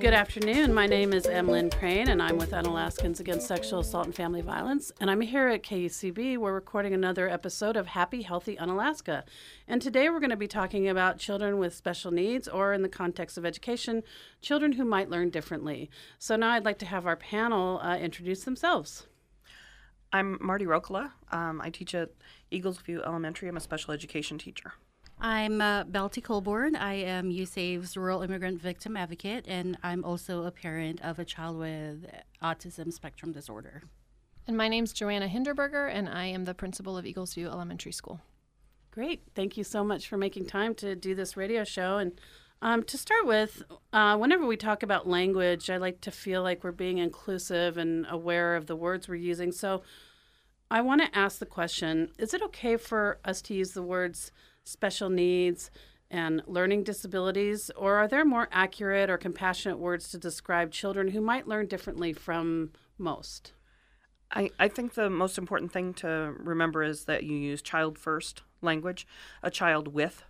Good afternoon. My name is Emlyn Crane, and I'm with Unalaskans Against Sexual Assault and Family Violence. And I'm here at KUCB. We're recording another episode of Happy, Healthy Unalaska. And today we're going to be talking about children with special needs, or in the context of education, children who might learn differently. So now I'd like to have our panel introduce themselves. I'm Marty Rokola. I teach at Eagles View Elementary. I'm a special education teacher. I'm Belty Colborn. I am USAVE's Rural Immigrant Victim Advocate, and I'm also a parent of a child with autism spectrum disorder. And my name's Joanna Hinderberger, and I am the principal of Eagles View Elementary School. Great. Thank you so much for making time to do this radio show. And to start with, whenever we talk about language, I like to feel like we're being inclusive and aware of the words we're using. So I want to ask the question, is it okay for us to use the words special needs and learning disabilities, or are there more accurate or compassionate words to describe children who might learn differently from most? I think the most important thing to remember is that you use child first language, a child with.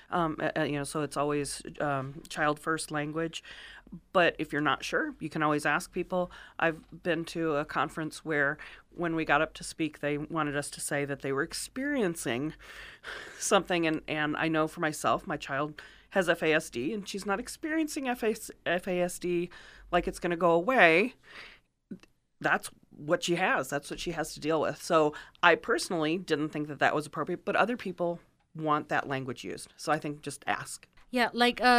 So it's always child first language. But if you're not sure, you can always ask people. I've been to a conference where when we got up to speak, they wanted us to say that they were experiencing something. And I know for myself, my child has FASD, and she's not experiencing FASD like it's going to go away. That's what she has. That's what she has to deal with. So I personally didn't think that was appropriate, but other people want that language used. So I think just ask. Yeah,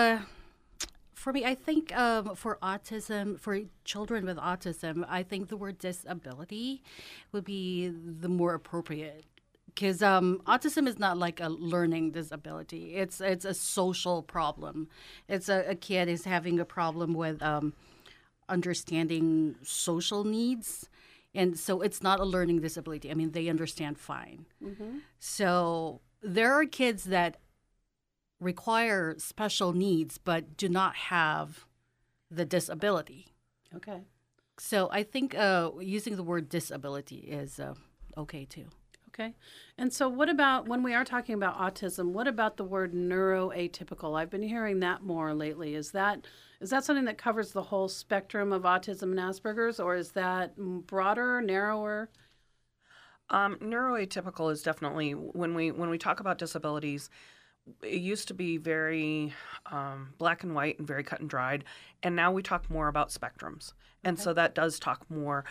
for me, I think for autism, for children with autism, I think the word disability would be the more appropriate. Because autism is not like a learning disability. It's a social problem. It's a kid is having a problem with understanding social needs. And so it's not a learning disability. I mean, they understand fine. Mm-hmm. So there are kids that require special needs but do not have the disability. Okay. So I think using the word disability is okay too. Okay. And so what about, when we are talking about autism, what about the word neuroatypical? I've been hearing that more lately. Is that something that covers the whole spectrum of autism and Asperger's, or is that broader, narrower? Neuroatypical is definitely, when we talk about disabilities, it used to be very black and white and very cut and dried, and now we talk more about spectrums. And so that does talk more,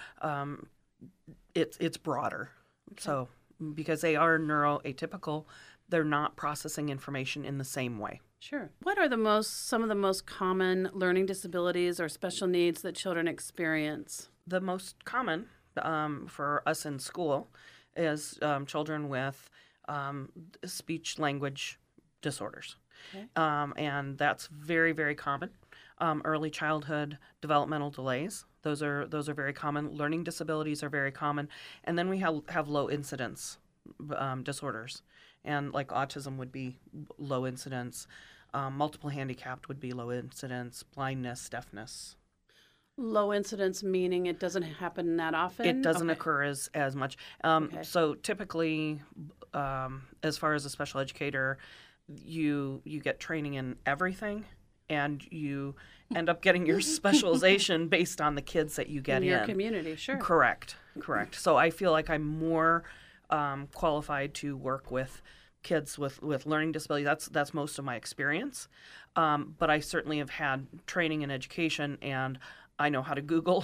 it's broader. Okay. So because they are neuroatypical, they're not processing information in the same way. Sure. What are some of the most common learning disabilities or special needs that children experience? The most common for us in school is children with speech language disorders. Okay. And that's very, very common. Early childhood developmental delays, those are very common. Learning disabilities are very common. And then we have low incidence disorders. And like autism would be low incidence. Multiple handicapped would be low incidence. Blindness, deafness. Low incidence meaning it doesn't happen that often? It doesn't occur as much. Okay. So typically, as far as a special educator, you get training in everything, and you end up getting your specialization based on the kids that you get in. Your community, sure. Correct. So I feel like I'm more qualified to work with kids with learning disabilities. That's most of my experience. But I certainly have had training in education, and I know how to Google.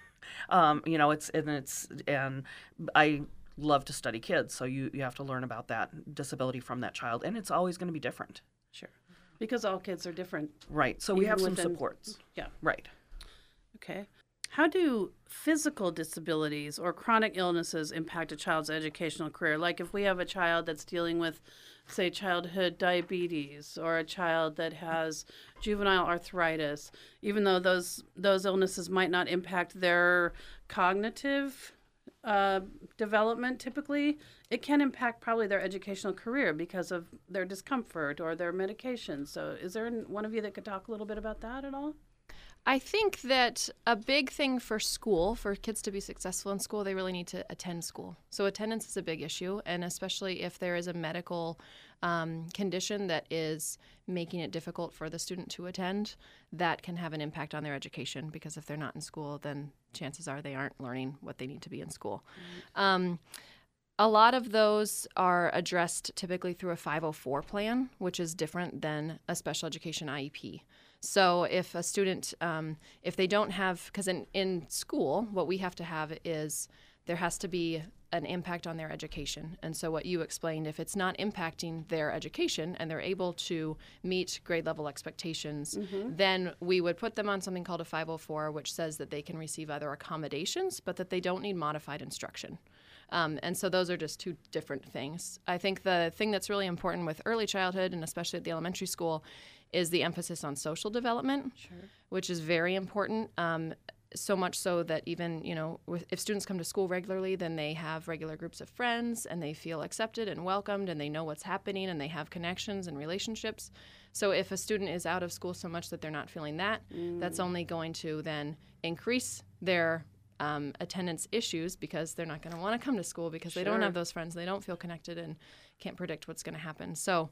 And I love to study kids, so you have to learn about that disability from that child, and it's always going to be different. Sure. Because all kids are different. Right. So we have some supports. Yeah. Right. Okay. How do physical disabilities or chronic illnesses impact a child's educational career? Like if we have a child that's dealing with, say, childhood diabetes, or a child that has juvenile arthritis, even though those illnesses might not impact their cognitive development typically, it can impact probably their educational career because of their discomfort or their medication. So is there one of you that could talk a little bit about that at all? I think that a big thing for school, for kids to be successful in school, they really need to attend school. So attendance is a big issue, and especially if there is a medical condition that is making it difficult for the student to attend, that can have an impact on their education, because if they're not in school, then chances are they aren't learning what they need to be in school. A lot of those are addressed typically through a 504 plan, which is different than a special education IEP. So if a student, if they don't have, because in school, what we have to have is there has to be an impact on their education. And so what you explained, if it's not impacting their education and they're able to meet grade level expectations, then we would put them on something called a 504, which says that they can receive other accommodations, but that they don't need modified instruction. And so those are just two different things. I think the thing that's really important with early childhood, and especially at the elementary school, is the emphasis on social development, which is very important. So much so that even, if students come to school regularly, then they have regular groups of friends and they feel accepted and welcomed and they know what's happening and they have connections and relationships. So if a student is out of school so much that they're not feeling that, that's only going to then increase their attendance issues, because they're not going to want to come to school because they don't have those friends, they don't feel connected, and can't predict what's going to happen. So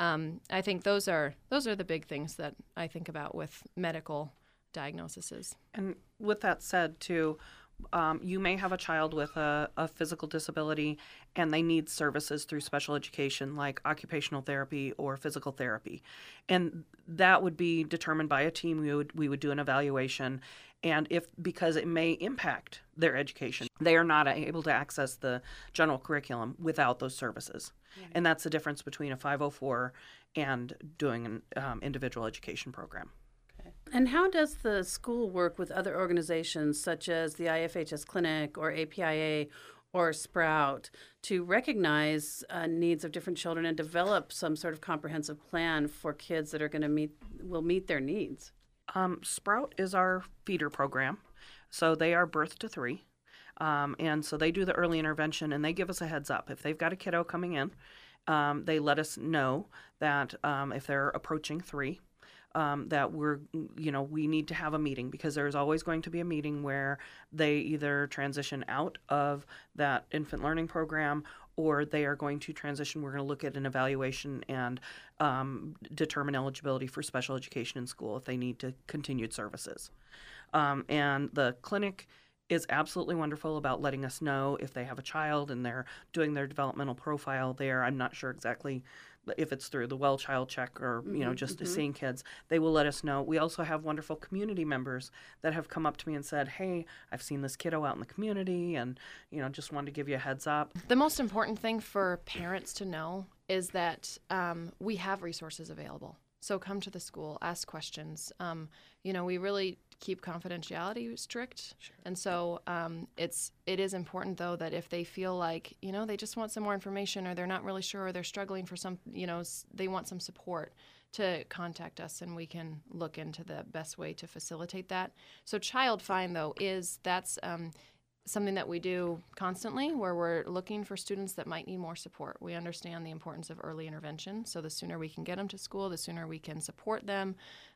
I think those are the big things that I think about with medical diagnoses. And with that said, too, you may have a child with a physical disability and they need services through special education like occupational therapy or physical therapy. And that would be determined by a team. We would do an evaluation. And because it may impact their education, they are not able to access the general curriculum without those services. And that's the difference between a 504 and doing an individual education program. And how does the school work with other organizations such as the IFHS Clinic or APIA or Sprout to recognize needs of different children and develop some sort of comprehensive plan for kids that are going to meet their needs? Sprout is our feeder program. So they are birth to 3. And so they do the early intervention, and they give us a heads up. If they've got a kiddo coming in, they let us know that if they're approaching 3, that we need to have a meeting, because there's always going to be a meeting where they either transition out of that infant learning program or they are going to transition. We're going to look at an evaluation and determine eligibility for special education in school if they need to continued services. And the clinic is absolutely wonderful about letting us know if they have a child and they're doing their developmental profile there. I'm not sure exactly if it's through the Well Child Check or, just seeing kids. They will let us know. We also have wonderful community members that have come up to me and said, hey, I've seen this kiddo out in the community and, just wanted to give you a heads up. The most important thing for parents to know is that we have resources available. So come to the school, ask questions. We really keep confidentiality strict. And so it is important, though, that if they feel like, they just want some more information, or they're not really sure, or they're struggling for some, they want some support, to contact us and we can look into the best way to facilitate that. So Child Find, though, that's something that we do constantly, where we're looking for students that might need more support. We understand the importance of early intervention, so the sooner we can get them to school, the sooner we can support them,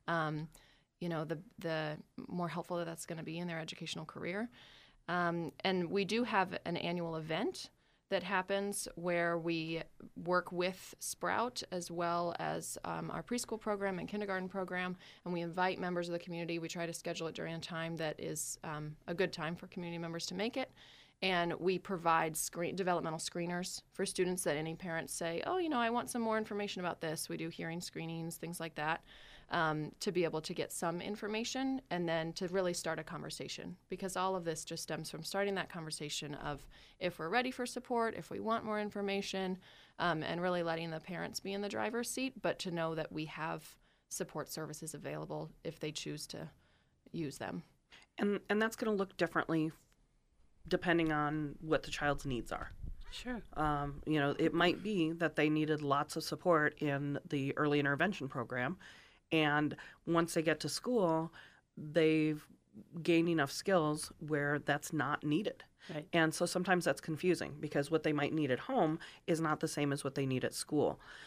the more helpful that's going to be in their educational career. And we do have an annual event that happens where we work with Sprout as well as our preschool program and kindergarten program, and we invite members of the community. We try to schedule it during a time that is a good time for community members to make it. And we provide developmental screeners for students that any parents say, oh, I want some more information about this. We do hearing screenings, things like that, to be able to get some information and then to really start a conversation. Because all of this just stems from starting that conversation of if we're ready for support, if we want more information, and really letting the parents be in the driver's seat, but to know that we have support services available if they choose to use them. And that's going to look differently depending on what the child's needs are. Sure. It might be that they needed lots of support in the early intervention program, and once they get to school, they've gained enough skills where that's not needed. Right. And so sometimes that's confusing, because what they might need at home is not the same as what they need at school.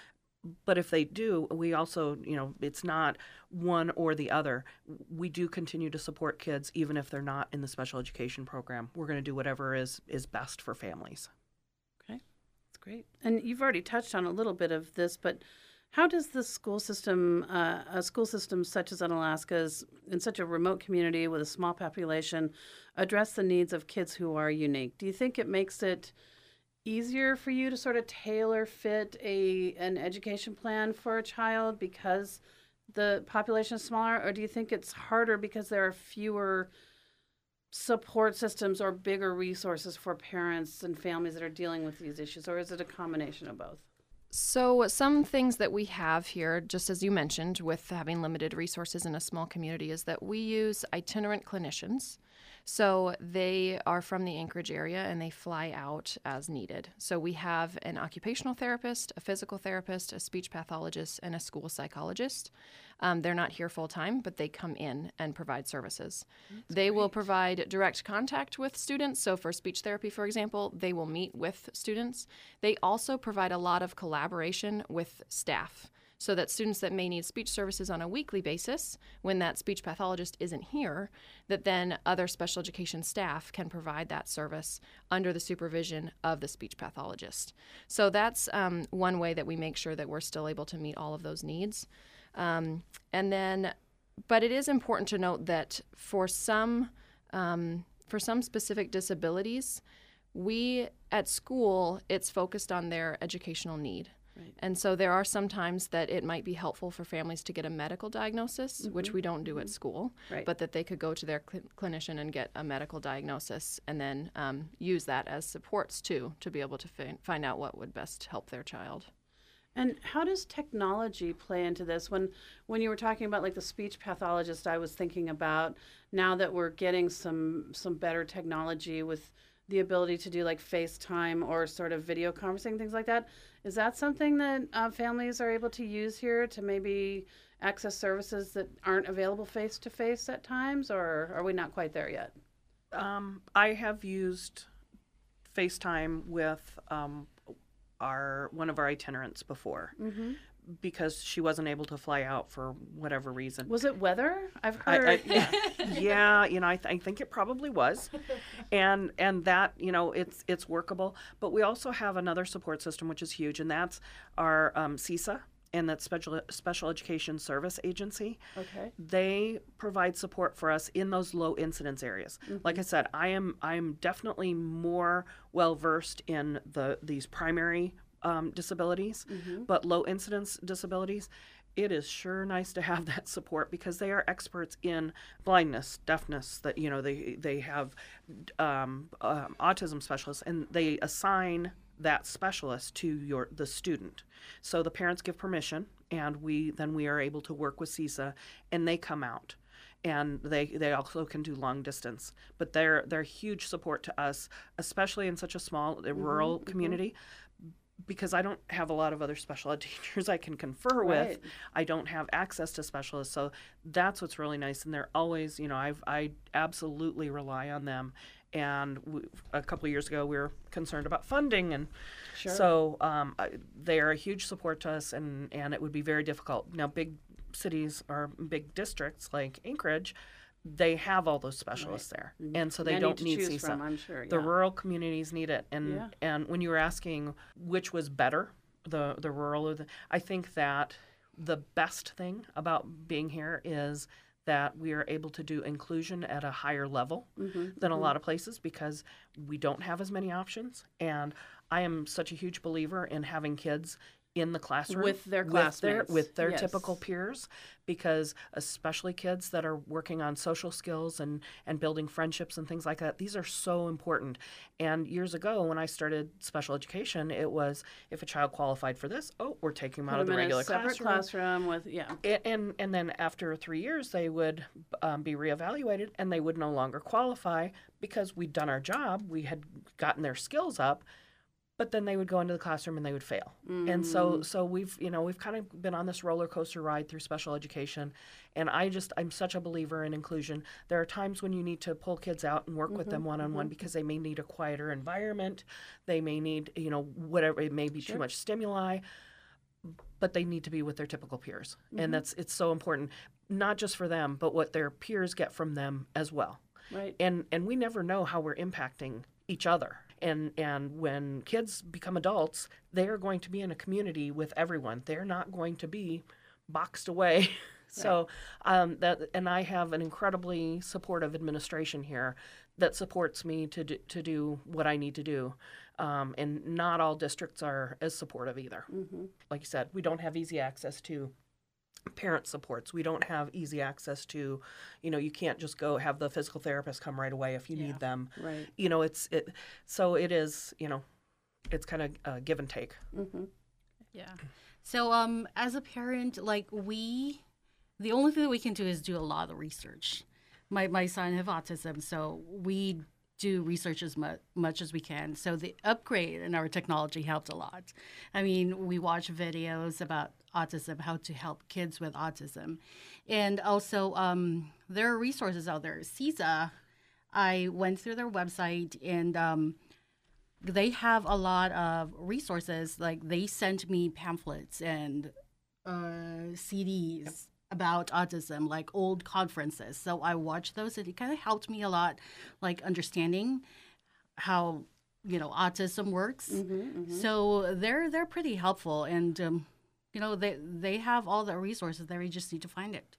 But if they do, we also, it's not one or the other. We do continue to support kids even if they're not in the special education program. We're going to do whatever is best for families. Okay, that's great. And you've already touched on a little bit of this, but how does the school system, a school system such as Unalaska's, in such a remote community with a small population, address the needs of kids who are unique? Do you think it makes it easier for you to sort of tailor fit an education plan for a child because the population is smaller, or do you think it's harder because there are fewer support systems or bigger resources for parents and families that are dealing with these issues, or is it a combination of both? So some things that we have here, just as you mentioned, with having limited resources in a small community, is that we use itinerant clinicians. So they are from the Anchorage area and they fly out as needed. So we have an occupational therapist, a physical therapist, a speech pathologist, and a school psychologist. They're not here full time, but they come in and provide services. They will provide direct contact with students. So for speech therapy, for example, they will meet with students. They also provide a lot of collaboration with staff, so that students that may need speech services on a weekly basis, when that speech pathologist isn't here, that then other special education staff can provide that service under the supervision of the speech pathologist. So that's one way that we make sure that we're still able to meet all of those needs. But it is important to note that for some specific disabilities, we at school, it's focused on their educational need. Right. And so there are some times that it might be helpful for families to get a medical diagnosis, which we don't do at school, Right. but that they could go to their clinician and get a medical diagnosis and then use that as supports too, to be able to find out what would best help their child. And how does technology play into this? When you were talking about like the speech pathologist, I was thinking about now that we're getting some better technology with the ability to do like FaceTime or sort of video conferencing, things like that. Is that something that families are able to use here to maybe access services that aren't available face-to-face at times, or are we not quite there yet? I have used FaceTime with one of our itinerants before. Mm-hmm. Because she wasn't able to fly out for whatever reason. Was it weather? I've heard. Yeah, I think it probably was, and that it's workable. But we also have another support system which is huge, and that's our CESA, and that's Special Education Service Agency. Okay. They provide support for us in those low incidence areas. Mm-hmm. Like I said, I'm definitely more well versed in these primary disabilities, but low incidence disabilities, it is sure nice to have that support because they are experts in blindness, deafness, that they have autism specialists, and they assign that specialist to the student. So the parents give permission, and we are able to work with CESA, and they come out. And they also can do long distance, but they're huge support to us, especially in such a small rural community. Because I don't have a lot of other special ed teachers I can confer with. I don't have access to specialists. So that's what's really nice. And they're always, I absolutely rely on them. And a couple of years ago, we were concerned about funding. And so they are a huge support to us, and it would be very difficult. Now, big cities or big districts like Anchorage, they have all those specialists there, and so they don't need CESA. From, I'm sure, The rural communities need it, and when you were asking which was better, the rural or I think that the best thing about being here is that we are able to do inclusion at a higher level than a lot of places because we don't have as many options. And I am such a huge believer in having kids in the classroom with their classmates, with their typical peers, because especially kids that are working on social skills and building friendships and things like that, these are so important. And years ago when I started special education, it was if a child qualified for this, we're taking them out of the regular classroom with and then after 3 years they would be reevaluated, and they would no longer qualify because we'd done our job, we had gotten their skills up. But then they would go into the classroom and they would fail. And so we've kind of been on this roller coaster ride through special education. And I'm such a believer in inclusion. There are times when you need to pull kids out and work with them one-on-one because they may need a quieter environment. They may need, whatever, it may be too much stimuli. but they need to be with their typical peers. And it's so important, not just for them, but what their peers get from them as well. Right. And we never know how we're impacting each other. And when kids become adults, they are going to be in a community with everyone. They're not going to be boxed away. So and I have an incredibly supportive administration here that supports me to do what I need to do. And not all districts are as supportive either. Like you said, we don't have easy access to parent supports. We don't have easy access to, you can't just go have the physical therapist come right away if you need them. Right. So it is, it's kind of give and take. Yeah. So as a parent, like the only thing that we can do is do a lot of research. My son have autism, so we do research as much as we can. So the upgrade in our technology helped a lot. I mean, we watch videos about autism, how to help kids with autism. And also, there are resources out there. CESA, I went through their website, and they have a lot of resources. Like, they sent me pamphlets and CDs about autism, like old conferences. So I watched those, and it kind of helped me a lot, like understanding how autism works. So they're pretty helpful, and they have all the resources there. You just need to find it.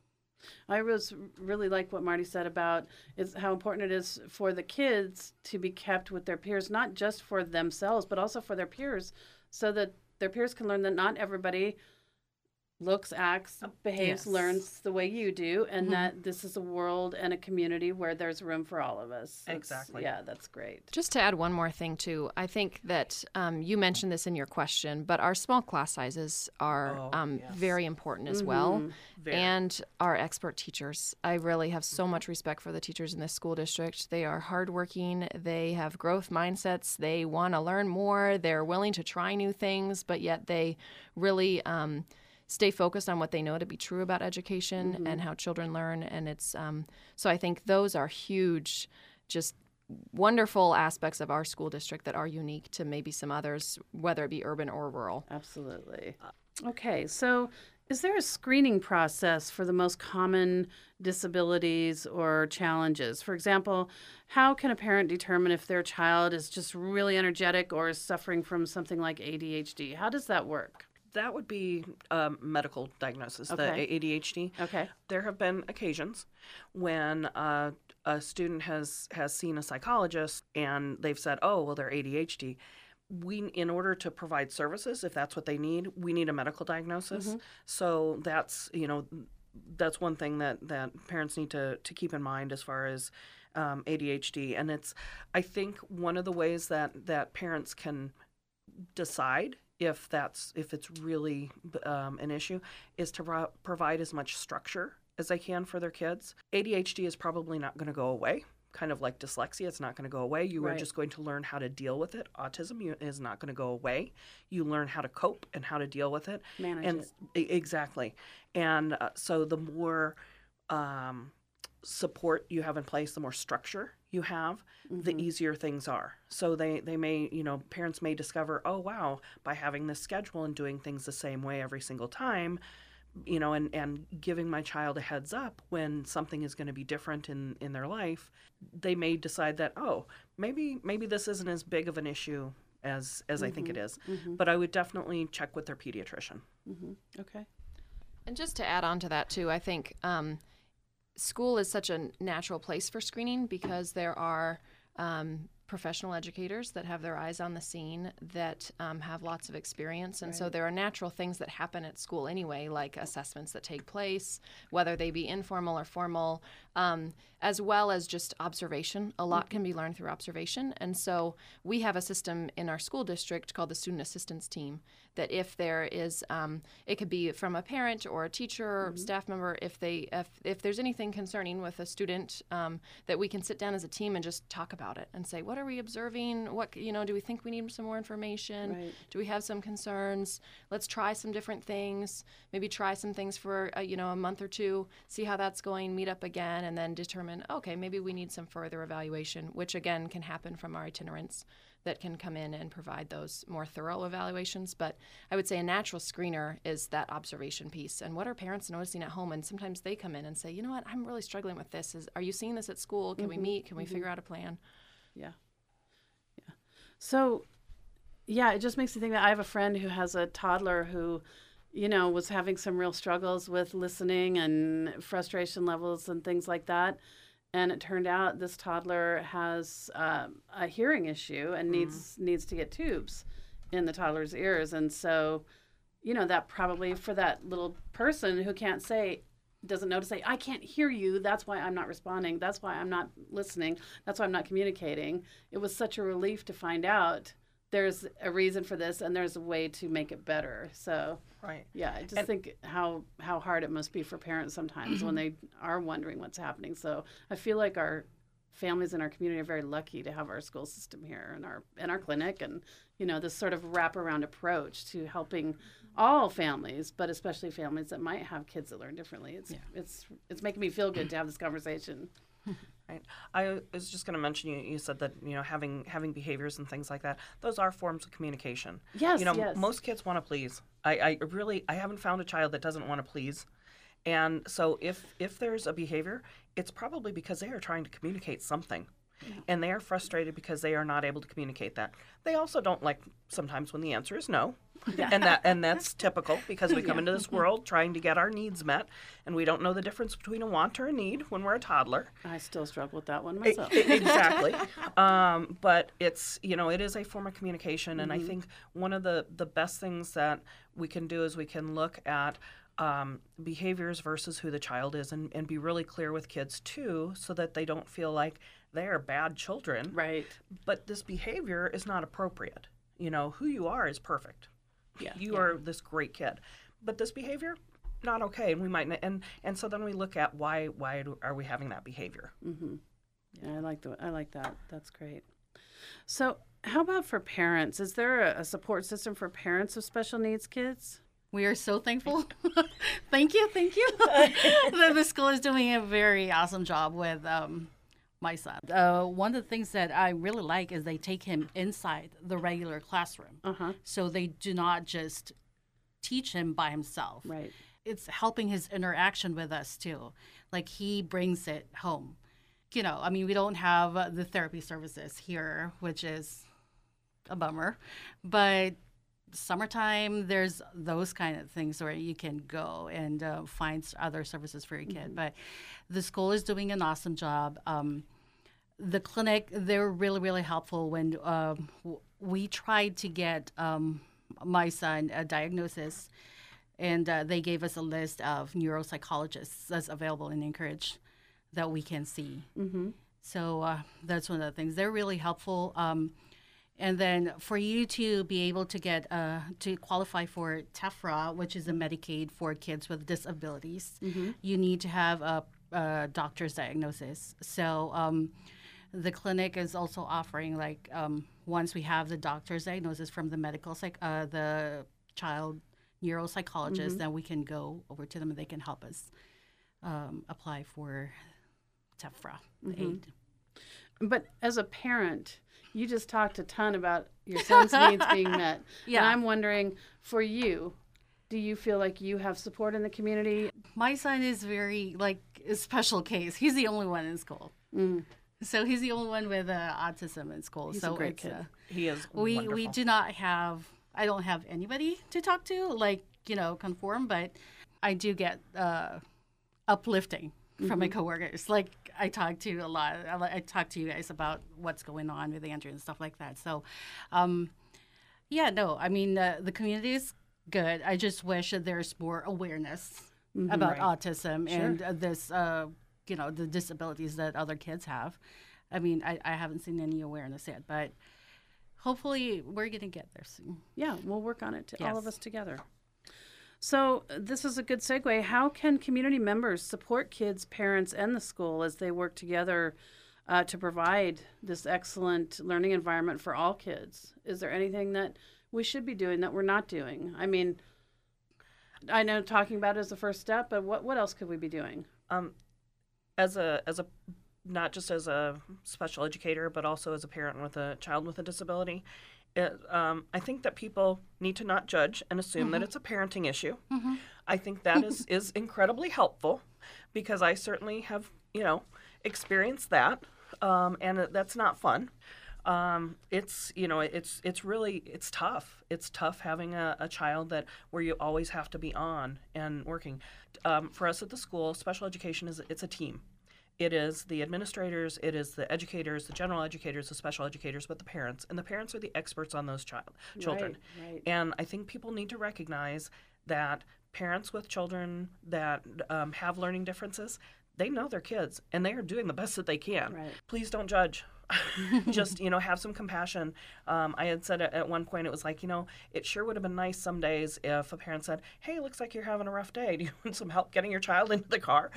I really like what Marty said about is how important it is for the kids to be kept with their peers, not just for themselves, but also for their peers, so that their peers can learn that not everybody looks, acts, behaves, learns the way you do, and that this is a world and a community where there's room for all of us. Exactly. Yeah, that's great. Just to add one more thing, too, I think that you mentioned this in your question, but our small class sizes are very important as well. And our expert teachers. I really have so much respect for the teachers in this school district. They are hardworking. They have growth mindsets. They want to learn more. They're willing to try new things, but yet they really stay focused on what they know to be true about education and how children learn. And it's so I think those are huge, just wonderful aspects of our school district that are unique to maybe some others, whether it be urban or rural. Absolutely. Okay, so is there a screening process for the most common disabilities or challenges? For example, how can a parent determine if their child is just really energetic or is suffering from something like ADHD? How does that work? That would be medical diagnosis, the ADHD. Okay. There have been occasions when a student has seen a psychologist and they've said, oh, well, they're ADHD. In order to provide services, if that's what they need, we need a medical diagnosis. So that's one thing that parents need to keep in mind as far as ADHD. And I think one of the ways that parents can decide if it's really an issue is to provide as much structure as they can for their kids. ADHD is probably not going to go away. Kind of like dyslexia, it's not going to go away. You are just going to learn how to deal with it. Autism is not going to go away. You learn how to cope and how to deal with it. Manage it. Exactly. And so the more support you have in place, the more structure you have, the easier things are. So they may, parents may discover, oh, wow, by having this schedule and doing things the same way every single time, and giving my child a heads up when something is going to be different in their life, they may decide that, oh, maybe this isn't as big of an issue as I think it is. But I would definitely check with their pediatrician. Okay. And just to add on to that, too, I think school is such a natural place for screening because there are professional educators that have their eyes on the scene that have lots of experience. And so there are natural things that happen at school anyway, like assessments that take place, whether they be informal or formal, as well as just observation. A lot can be learned through observation. And so we have a system in our school district called the Student Assistance Team that if there is, it could be from a parent or a teacher or staff member, if there's anything concerning with a student, that we can sit down as a team and just talk about it and say, what what are we observing? What, do we think we need some more information? Right. Do we have some concerns? Let's try some different things. Maybe try some things for, a month or two, see how that's going, meet up again, and then determine, okay, maybe we need some further evaluation, which again can happen from our itinerants that can come in and provide those more thorough evaluations. But I would say a natural screener is that observation piece. And what are parents noticing at home? And sometimes they come in and say, you know what, I'm really struggling with this. Are you seeing this at school? Can we meet? Can we figure out a plan? Yeah. Yeah. So, yeah, it just makes me think that I have a friend who has a toddler who, was having some real struggles with listening and frustration levels and things like that. And it turned out this toddler has a hearing issue and needs to get tubes in the toddler's ears. And so, that probably for that little person who doesn't know to say, I can't hear you. That's why I'm not responding. That's why I'm not listening. That's why I'm not communicating. It was such a relief to find out there's a reason for this and there's a way to make it better. So, Right. yeah, I just think how hard it must be for parents sometimes when they are wondering what's happening. So I feel like our families in our community are very lucky to have our school system here and our clinic and, this sort of wraparound approach to helping all families, but especially families that might have kids that learn differently. It's making me feel good to have this conversation. Right. I was just going to mention, you said that, having behaviors and things like that, those are forms of communication. Yes, yes. Most kids want to please. I haven't found a child that doesn't want to please. And so if there's a behavior, it's probably because they are trying to communicate something. Yeah. And they are frustrated because they are not able to communicate that. They also don't like sometimes when the answer is no. Yeah. And that's typical because we come into this world trying to get our needs met, and we don't know the difference between a want or a need when we're a toddler. I still struggle with that one myself. Exactly. But it's, it is a form of communication, and I think one of the best things that we can do is we can look at behaviors versus who the child is and be really clear with kids too, so that they don't feel like they are bad children. Right. But this behavior is not appropriate. Who you are is perfect. Yeah. You are this great kid. But this behavior, not okay. And we might and so then we look at why are we having that behavior? Mm-hmm. Yeah, I like that. That's great. So how about for parents? Is there a support system for parents of special needs kids? We are so thankful. Thank you. The school is doing a very awesome job with my son. One of the things that I really like is they take him inside the regular classroom. Uh-huh. So they do not just teach him by himself. Right. It's helping his interaction with us too. Like he brings it home. We don't have the therapy services here, which is a bummer. But summertime, there's those kind of things where you can go and find other services for your kid. But the school is doing an awesome job. The clinic, they're really, really helpful when we tried to get my son a diagnosis, and they gave us a list of neuropsychologists that's available in Anchorage that we can see. Mm-hmm. So that's one of the things. They're really helpful. And then for you to be able to get to qualify for TEFRA, which is a Medicaid for kids with disabilities, you need to have a doctor's diagnosis. So the clinic is also offering once we have the doctor's diagnosis from the the child neuropsychologist, then we can go over to them and they can help us apply for TEFRA aid. But as a parent, you just talked a ton about your son's needs being met. Yeah. And I'm wondering, for you, do you feel like you have support in the community? My son is very, a special case. He's the only one in school. Mm. So he's the only one with autism in school. He's a great kid. He is wonderful. We do not have, I don't have anybody to talk to, conform, but I do get uplifting from my coworkers. I talk to a lot. I talk to you guys about what's going on with Andrew and stuff like that. So, the community is good. I just wish that there's more awareness about autism and this, the disabilities that other kids have. I haven't seen any awareness yet, but hopefully we're going to get there soon. Yeah, we'll work on it, all of us together. So this is a good segue. How can community members support kids, parents, and the school as they work together to provide this excellent learning environment for all kids. Is there anything that we should be doing that we're not doing? I mean, I know talking about it is the first step, but what else could we be doing? As a not just as a special educator, but also as a parent with a child with a disability, I think that people need to not judge and assume that it's a parenting issue. I think that is incredibly helpful, because I certainly have, experienced that, and that's not fun. It's really tough. It's tough having a child where you always have to be on and working. For us at the school, special education it's a team. It is the administrators, it is the educators, the general educators, the special educators, but the parents. And the parents are the experts on those children. Right. And I think people need to recognize that parents with children that have learning differences, they know their kids, and they are doing the best that they can. Right. Please don't judge. Just, have some compassion. I had said at one point, it was like, it sure would have been nice some days if a parent said, hey, looks like you're having a rough day. Do you want some help getting your child into the car?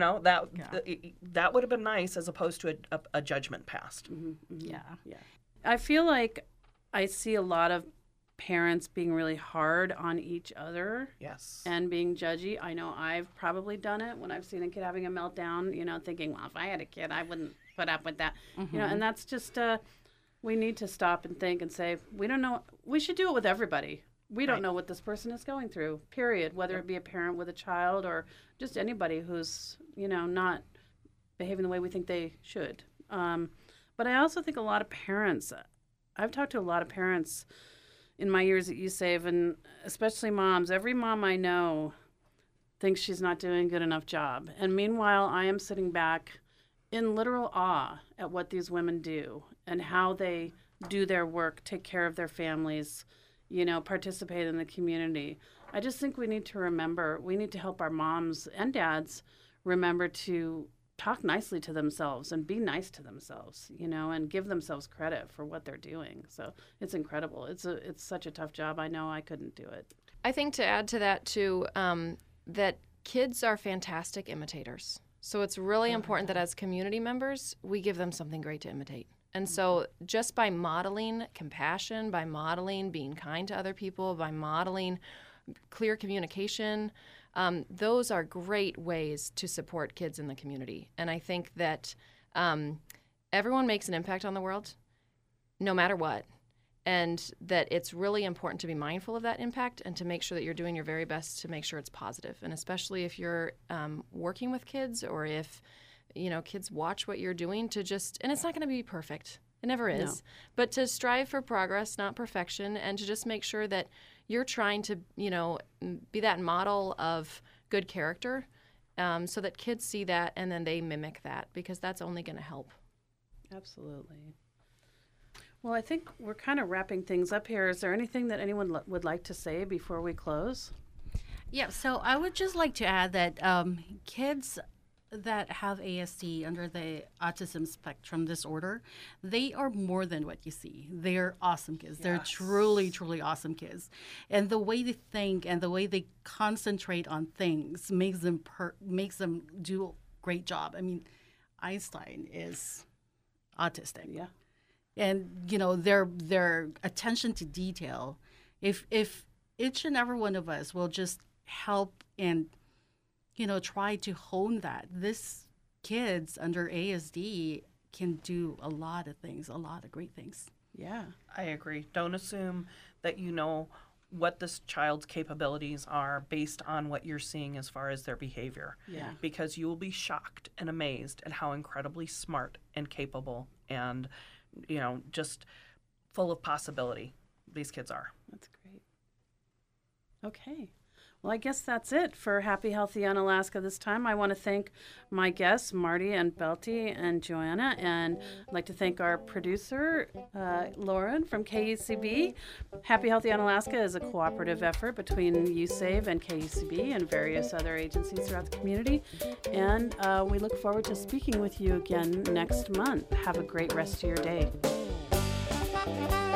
That would have been nice, as opposed to a judgment passed. Yeah. I feel like I see a lot of parents being really hard on each other. Yes. And being judgy. I know I've probably done it when I've seen a kid having a meltdown, thinking, well, if I had a kid, I wouldn't put up with that. And that's just, we need to stop and think and say, we don't know, we should do it with everybody. We don't know what this person is going through, period, whether it be a parent with a child or just anybody who's, not behaving the way we think they should. But I also think a lot of parents, I've talked to a lot of parents in my years at USAVE, and especially moms. Every mom I know thinks she's not doing a good enough job. And meanwhile, I am sitting back in literal awe at what these women do and how they do their work, take care of their families, participate in the community. I just think we need to help our moms and dads remember to talk nicely to themselves and be nice to themselves, and give themselves credit for what they're doing. So it's incredible. It's such a tough job. I know I couldn't do it. I think to add to that too, that kids are fantastic imitators. So it's really important that as community members, we give them something great to imitate. And so just by modeling compassion, by modeling being kind to other people, by modeling clear communication, those are great ways to support kids in the community. And I think that everyone makes an impact on the world, no matter what. And that it's really important to be mindful of that impact and to make sure that you're doing your very best to make sure it's positive. And especially if you're working with kids, or if, kids watch what you're doing, and it's not going to be perfect. It never is. No. But to strive for progress, not perfection, and to just make sure that you're trying to, be that model of good character, so that kids see that and then they mimic that, because that's only going to help. Absolutely. Well, I think we're kind of wrapping things up here. Is there anything that anyone would like to say before we close? Yeah, so I would just like to add that kids that have ASD under the autism spectrum disorder, they are more than what you see. They're awesome kids. Yes. They're truly, truly awesome kids. And the way they think and the way they concentrate on things makes them do a great job. I mean, Einstein is autistic. Yeah. And, their attention to detail, if each and every one of us will just help and, try to hone that, this kids under ASD can do a lot of things, a lot of great things. Yeah. I agree. Don't assume that you know what this child's capabilities are based on what you're seeing as far as their behavior. Yeah. Because you will be shocked and amazed at how incredibly smart and capable and just full of possibility these kids are. That's great. Okay. Well, I guess that's it for Happy Healthy Unalaska this time. I want to thank my guests, Marty and Belty and Joanna, and I'd like to thank our producer, Lauren from KUCB. Happy Healthy Unalaska is a cooperative effort between USAVE and KUCB and various other agencies throughout the community, and we look forward to speaking with you again next month. Have a great rest of your day.